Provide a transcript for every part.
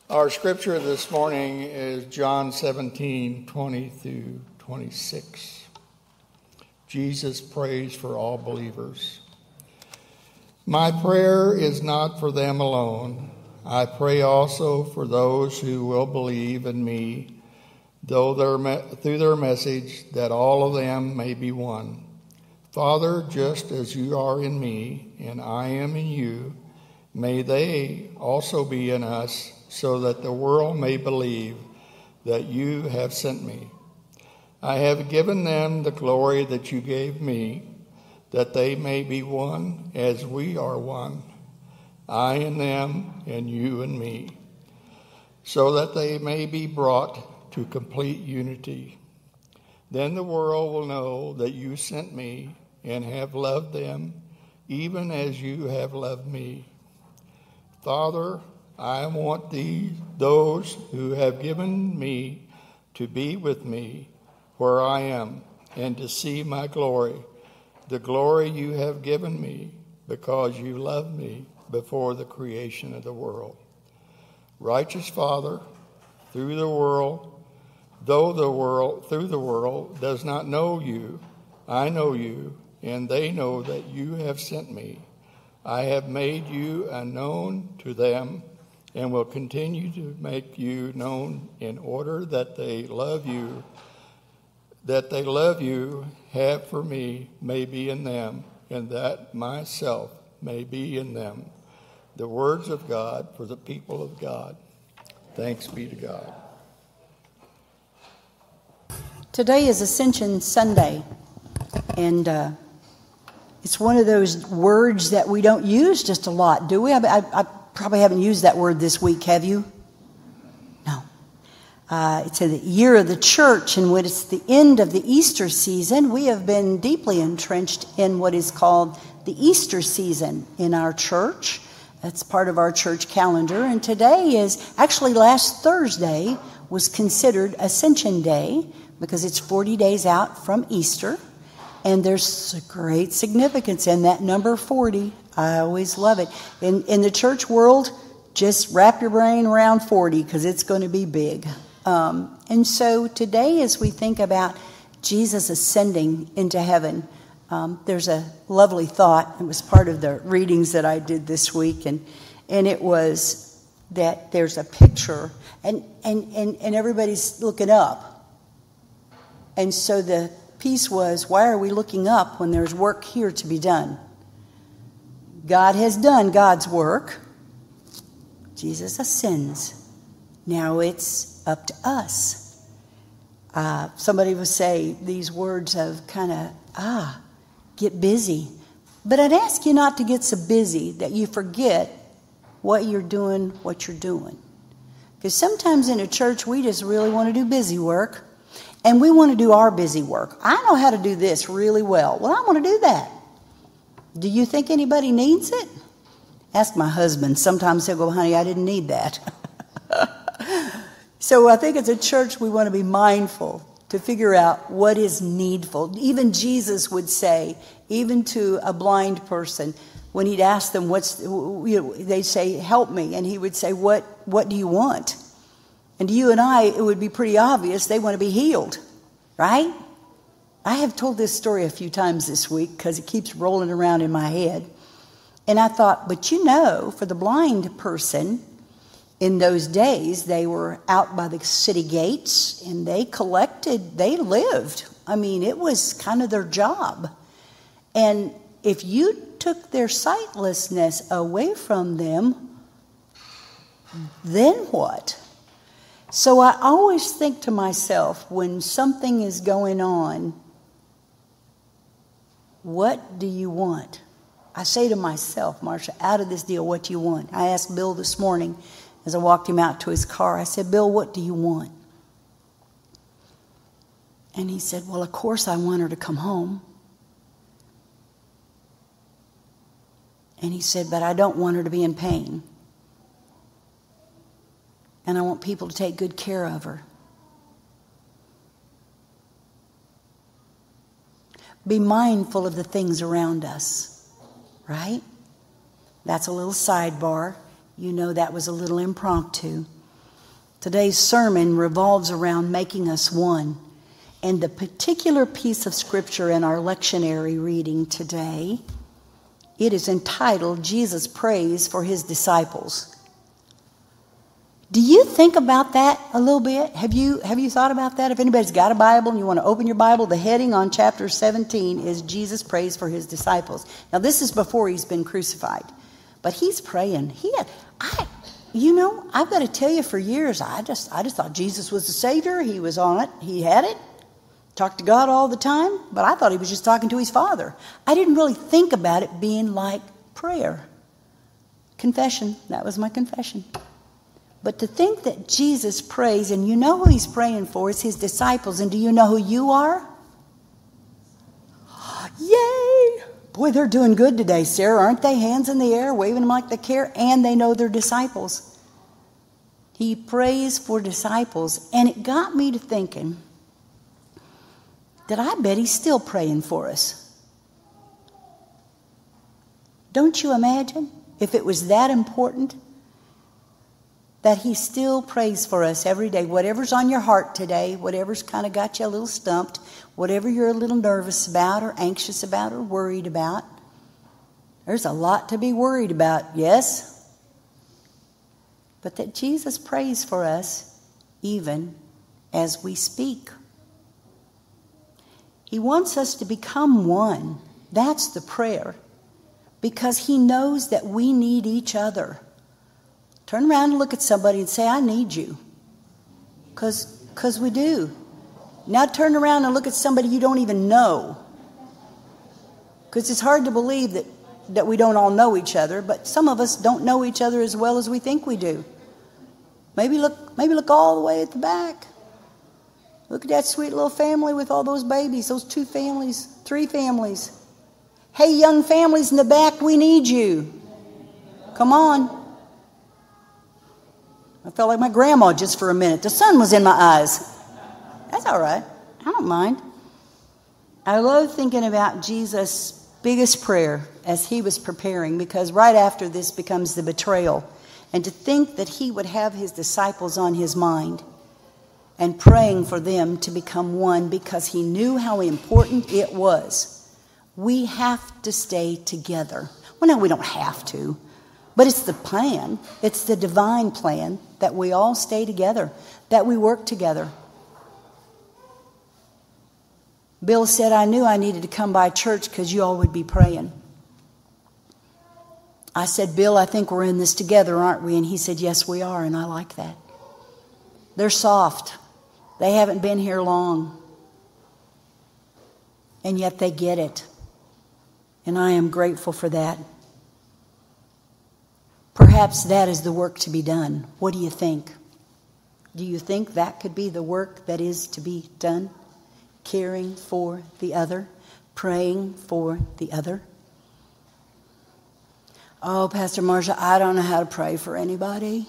Our scripture this morning is John 17:20 through 26. Jesus prays for all believers. My prayer is not for them alone. I pray also for those who will believe in me, through their message, that all of them may be one. Father, just as you are in me and I am in you, may they also be in us, so that the world may believe that you have sent me. I have given them the glory that you gave me, that they may be one as we are one, I and them and you and me, so that they may be brought to complete unity. Then the world will know that you sent me and have loved them, even as you have loved me. Father, I want those who have given me to be with me where I am, and to see my glory, the glory you have given me, because you loved me before the creation of the world. Righteous Father, through the world does not know you, I know you, and they know that you have sent me. I have made you unknown to them, and will continue to make you known, in order that they love you have for me may be in them, and that myself may be in them. The words of God for the people of God. Thanks be to God. Today is Ascension Sunday, and it's one of those words that we don't use just a lot, do we? I probably haven't used that word this week, have you? No. It's a year of the church, and when it's the end of the Easter season, we have been deeply entrenched in what is called the Easter season in our church. That's part of our church calendar, and today is, actually last Thursday was considered Ascension Day because it's 40 days out from Easter, and there's a great significance in that number 40. I always love it. In the church world, just wrap your brain around 40 because it's going to be big. And so today, as we think about Jesus ascending into heaven, there's a lovely thought. It was part of the readings that I did this week, and it was that there's a picture, and everybody's looking up. And so the piece was, why are we looking up when there's work here to be done? God has done God's work. Jesus ascends. Now it's up to us. Somebody would say these words of kind of, get busy. But I'd ask you not to get so busy that you forget what you're doing. Because sometimes in a church, we just really want to do busy work. And we want to do our busy work. I know how to do this really well. Well, I want to do that. Do you think anybody needs it? Ask my husband. Sometimes he'll go, honey, I didn't need that. So I think as a church, we want to be mindful to figure out what is needful. Even Jesus would say, even to a blind person, when he'd ask them, they'd say, help me. And he would say, what do you want? And to you and I, it would be pretty obvious they want to be healed, right? I have told this story a few times this week because it keeps rolling around in my head. And I thought, but for the blind person, in those days, they were out by the city gates and they lived. I mean, it was kind of their job. And if you took their sightlessness away from them, then what? So I always think to myself, when something is going on, what do you want? I say to myself, Marcia, out of this deal, what do you want? I asked Bill this morning as I walked him out to his car. I said, Bill, what do you want? And he said, well, of course I want her to come home. And he said, but I don't want her to be in pain. And I want people to take good care of her. Be mindful of the things around us, right? That's a little sidebar. You know that was a little impromptu. Today's sermon revolves around making us one. And the particular piece of scripture in our lectionary reading today, it is entitled, Jesus Prays for His Disciples. Do you think about that a little bit? Have you thought about that? If anybody's got a Bible and you want to open your Bible, the heading on chapter 17 is Jesus Prays for His Disciples. Now, this is before He's been crucified. But He's praying. I've got to tell you, for years, I just thought Jesus was the Savior. He was on it. He had it. Talked to God all the time. But I thought He was just talking to His Father. I didn't really think about it being like prayer. Confession. That was my confession. But to think that Jesus prays, and you know who He's praying for, is His disciples. And do you know who you are? Yay! Boy, they're doing good today, Sarah, aren't they? Hands in the air, waving them like they care, and they know they're disciples. He prays for disciples, and it got me to thinking that I bet He's still praying for us. Don't you imagine if it was that important that He still prays for us every day? Whatever's on your heart today, whatever's kind of got you a little stumped, whatever you're a little nervous about or anxious about or worried about. There's a lot to be worried about, yes? But that Jesus prays for us even as we speak. He wants us to become one. That's the prayer. Because He knows that we need each other. Turn around and look at somebody and say, I need you. Because we do. Now turn around and look at somebody you don't even know. Because it's hard to believe that we don't all know each other, but some of us don't know each other as well as we think we do. Maybe look all the way at the back. Look at that sweet little family with all those babies, those 2 families, 3 families. Hey, young families in the back, we need you. Come on. I felt like my grandma just for a minute. The sun was in my eyes. That's all right. I don't mind. I love thinking about Jesus' biggest prayer as He was preparing, because right after this becomes the betrayal. And to think that He would have His disciples on His mind and praying for them to become one, because He knew how important it was. We have to stay together. Well, no, we don't have to. But it's the plan. It's the divine plan that we all stay together, that we work together. Bill said, I knew I needed to come by church because you all would be praying. I said, Bill, I think we're in this together, aren't we? And he said, yes, we are, and I like that. They're soft. They haven't been here long. And yet they get it. And I am grateful for that. Perhaps that is the work to be done. What do you think? Do you think that could be the work that is to be done? Caring for the other, praying for the other. Oh, Pastor Marcia, I don't know how to pray for anybody.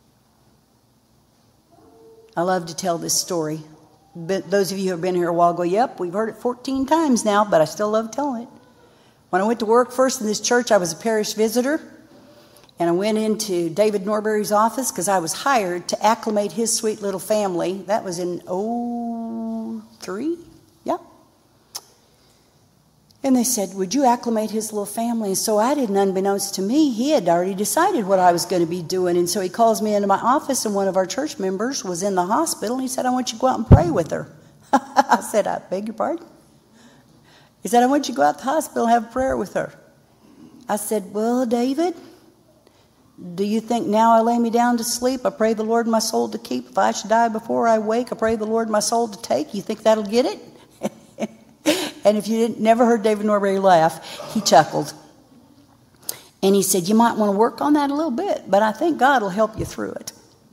I love to tell this story. But those of you who have been here a while go, yep, we've heard it 14 times now, but I still love telling it. When I went to work first in this church, I was a parish visitor. And I went into David Norbury's office because I was hired to acclimate his sweet little family. That was in 2003? Yeah. And they said, would you acclimate his little family? And so I didn't, unbeknownst to me, he had already decided what I was going to be doing. And so he calls me into my office, and one of our church members was in the hospital. And he said, I want you to go out and pray with her. I said, I beg your pardon? He said, I want you to go out to the hospital and have a prayer with her. I said, well, David, do you think now I lay me down to sleep, I pray the Lord my soul to keep? If I should die before I wake, I pray the Lord my soul to take. You think that'll get it? And if you never heard David Norbury laugh, he chuckled. And he said, you might want to work on that a little bit, but I think God will help you through it.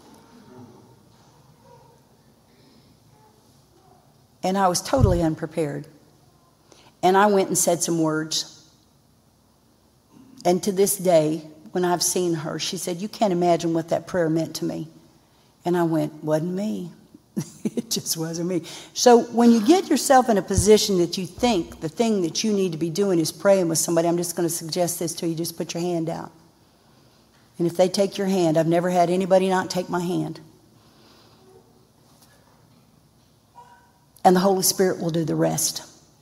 And I was totally unprepared. And I went and said some words. And to this day, when I've seen her, she said, you can't imagine what that prayer meant to me. And I went, wasn't me. It just wasn't me. So when you get yourself in a position that you think the thing that you need to be doing is praying with somebody, I'm just going to suggest this to you. Just put your hand out. And if they take your hand, I've never had anybody not take my hand. and the Holy Spirit will do the rest.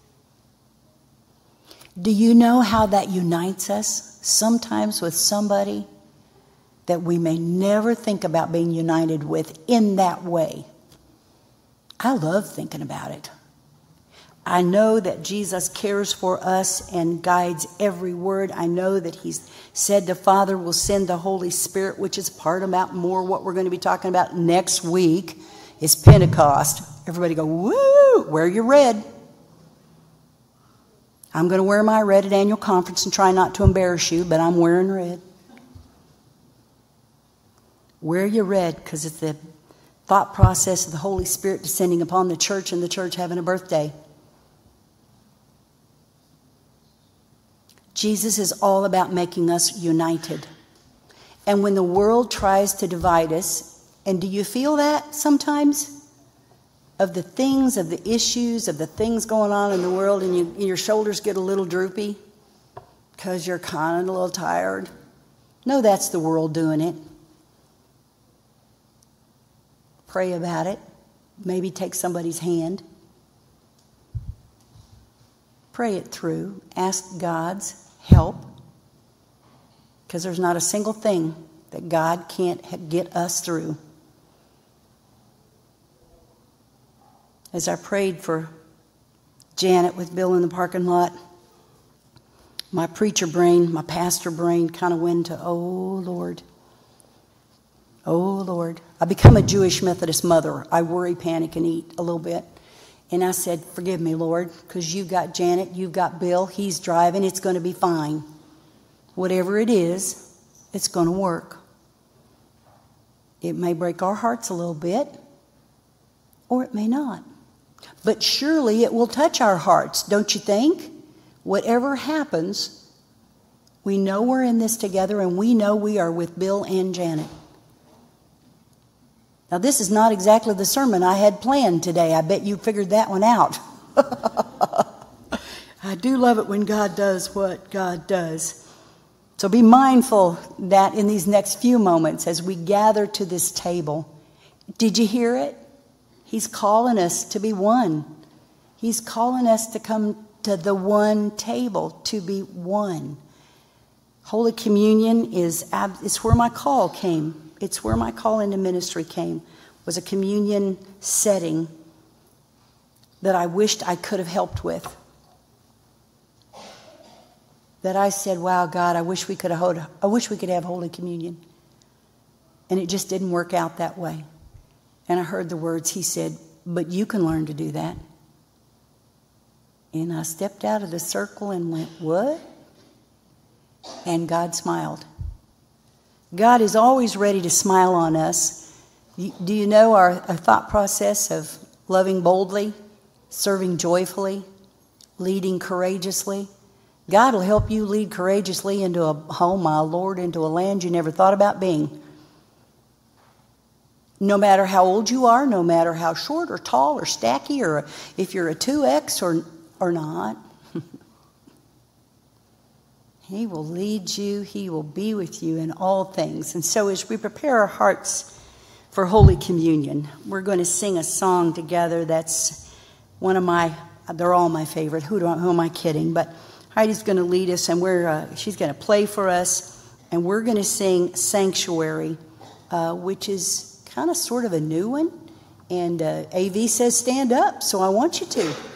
Do you know how that unites us? Sometimes with somebody that we may never think about being united with in that way. I love thinking about it. I know that Jesus cares for us and guides every word. I know that He's said the Father will send the Holy Spirit, which is part about more what we're going to be talking about next week, is Pentecost. Everybody go, woo, wear your red. I'm going to wear my red at annual conference and try not to embarrass you, but I'm wearing red. Wear your red because it's the thought process of the Holy Spirit descending upon the church and the church having a birthday. Jesus is all about making us united. And when the world tries to divide us, and do you feel that sometimes? Of the things, of the issues, of the things going on in the world, and your shoulders get a little droopy because you're kind of a little tired. No, that's the world doing it. Pray about it. Maybe take somebody's hand. Pray it through. Ask God's help. Because there's not a single thing that God can't get us through. As I prayed for Janet with Bill in the parking lot, my preacher brain, my pastor brain kind of went to, oh, Lord. Oh, Lord. I become a Jewish Methodist mother. I worry, panic, and eat a little bit. And I said, forgive me, Lord, because you've got Janet, you've got Bill, he's driving, it's going to be fine. Whatever it is, it's going to work. It may break our hearts a little bit, or it may not. But surely it will touch our hearts, don't you think? Whatever happens, we know we're in this together, and we know we are with Bill and Janet. Now, this is not exactly the sermon I had planned today. I bet you figured that one out. I do love it when God does what God does. So be mindful that in these next few moments as we gather to this table, did you hear it? He's calling us to be one. He's calling us to come to the one table, to be one. Holy Communion it's where my call came. It's where my call into ministry came, was a communion setting that I wished I could have helped with. That I said, wow, God, I wish we could have Holy Communion. And it just didn't work out that way. And I heard the words, He said, but you can learn to do that. And I stepped out of the circle and went, what? And God smiled. God is always ready to smile on us. Do you know our thought process of loving boldly, serving joyfully, leading courageously? God will help you lead courageously into a home, my Lord, into a land you never thought about being. No matter how old you are, no matter how short or tall or stacky, or if you're a 2X or not, He will lead you. He will be with you in all things. And so as we prepare our hearts for Holy Communion, we're going to sing a song together that's one of they're all my favorite. Who am I kidding? But Heidi's going to lead us, and she's going to play for us, and we're going to sing Sanctuary, which is kind of sort of a new one. And AV says stand up, so I want you to.